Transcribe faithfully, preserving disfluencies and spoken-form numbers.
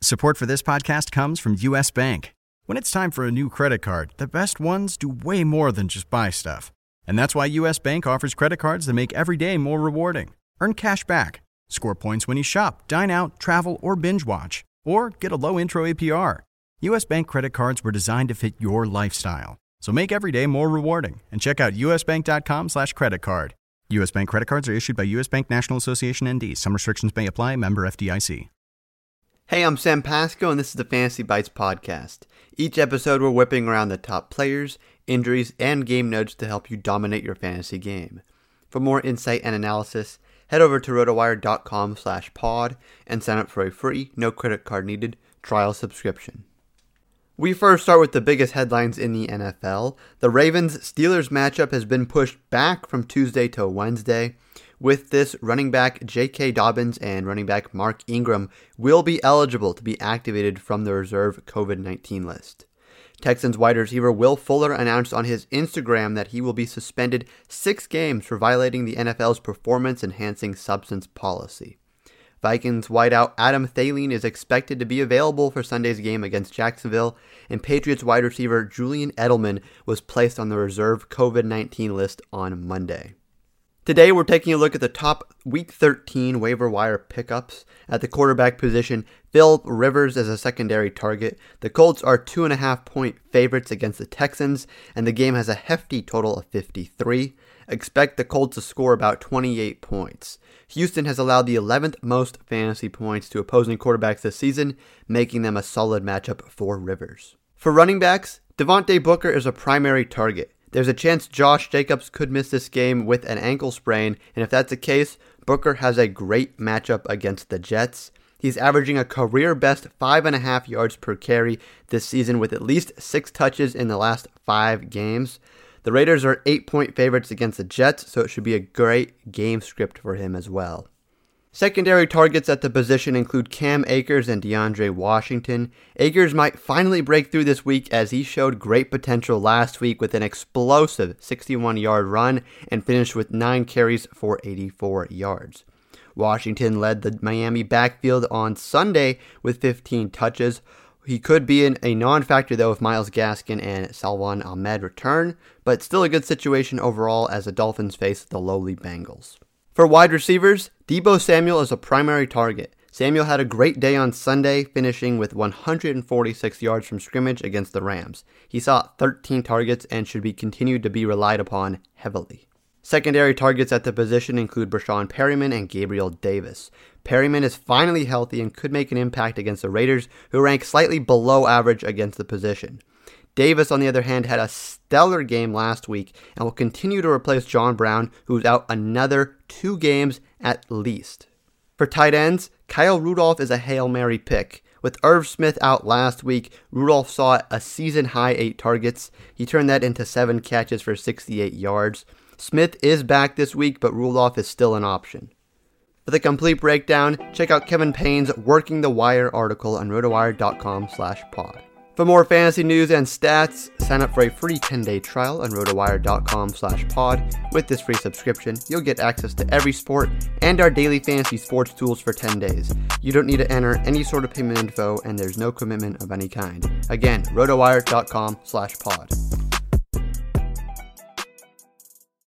Support for this podcast comes from U S. Bank. When it's time for a new credit card, the best ones do way more than just buy stuff. And that's why U S. Bank offers credit cards that make every day more rewarding. Earn cash back, score points when you shop, dine out, travel, or binge watch, or get a low intro A P R. U S. Bank credit cards were designed to fit your lifestyle. So make every day more rewarding and check out usbank.com slash credit card. U S. Bank credit cards are issued by U S. Bank National Association N D. Some restrictions may apply. Member F D I C. Hey, I'm Sam Pasco, and this is the Fantasy Bites podcast. Each episode, we're whipping around the top players, injuries, and game notes to help you dominate your fantasy game. For more insight and analysis, head over to rotowire.com slash pod and sign up for a free, no credit card needed, trial subscription. We first start with the biggest headlines in the N F L. The Ravens-Steelers matchup has been pushed back from Tuesday to Wednesday. With this, running back J K. Dobbins and running back Mark Ingram will be eligible to be activated from the reserve covid nineteen list. Texans wide receiver Will Fuller announced on his Instagram that he will be suspended six games for violating the N F L's performance-enhancing substance policy. Vikings wideout Adam Thielen is expected to be available for Sunday's game against Jacksonville, and Patriots wide receiver Julian Edelman was placed on the reserve covid nineteen list on Monday. Today, we're taking a look at the top Week thirteen waiver wire pickups. At the quarterback position, Philip Rivers is a secondary target. The Colts are two and a half point favorites against the Texans, and the game has a hefty total of fifty-three. Expect the Colts to score about twenty-eight points. Houston has allowed the eleventh most fantasy points to opposing quarterbacks this season, making them a solid matchup for Rivers. For running backs, Devontae Booker is a primary target. There's a chance Josh Jacobs could miss this game with an ankle sprain, and if that's the case, Booker has a great matchup against the Jets. He's averaging a career-best five and a half yards per carry this season with at least six touches in the last five games. The Raiders are eight-point favorites against the Jets, so it should be a great game script for him as well. Secondary targets at the position include Cam Akers and DeAndre Washington. Akers might finally break through this week as he showed great potential last week with an explosive sixty-one-yard run and finished with nine carries for eighty-four yards. Washington led the Miami backfield on Sunday with fifteen touches. He could be in a non-factor though if Myles Gaskin and Salvon Ahmed return, but still a good situation overall as the Dolphins face the lowly Bengals. For wide receivers, Deebo Samuel is a primary target. Samuel had a great day on Sunday, finishing with one hundred forty-six yards from scrimmage against the Rams. He saw thirteen targets and should be continued to be relied upon heavily. Secondary targets at the position include Brashon Perryman and Gabriel Davis. Perryman is finally healthy and could make an impact against the Raiders, who rank slightly below average against the position. Davis, on the other hand, had a stellar game last week and will continue to replace John Brown, who's out another two games at least. For tight ends, Kyle Rudolph is a Hail Mary pick. With Irv Smith out last week, Rudolph saw a season-high eight targets. He turned that into seven catches for sixty-eight yards. Smith is back this week, but Rudolph is still an option. For the complete breakdown, check out Kevin Payne's Working the Wire article on rotowire.com slash pod. For more fantasy news and stats, sign up for a free ten-day trial on rotowire.com slash pod. With this free subscription, you'll get access to every sport and our daily fantasy sports tools for ten days. You don't need to enter any sort of payment info, and there's no commitment of any kind. Again, rotowire.com slash pod.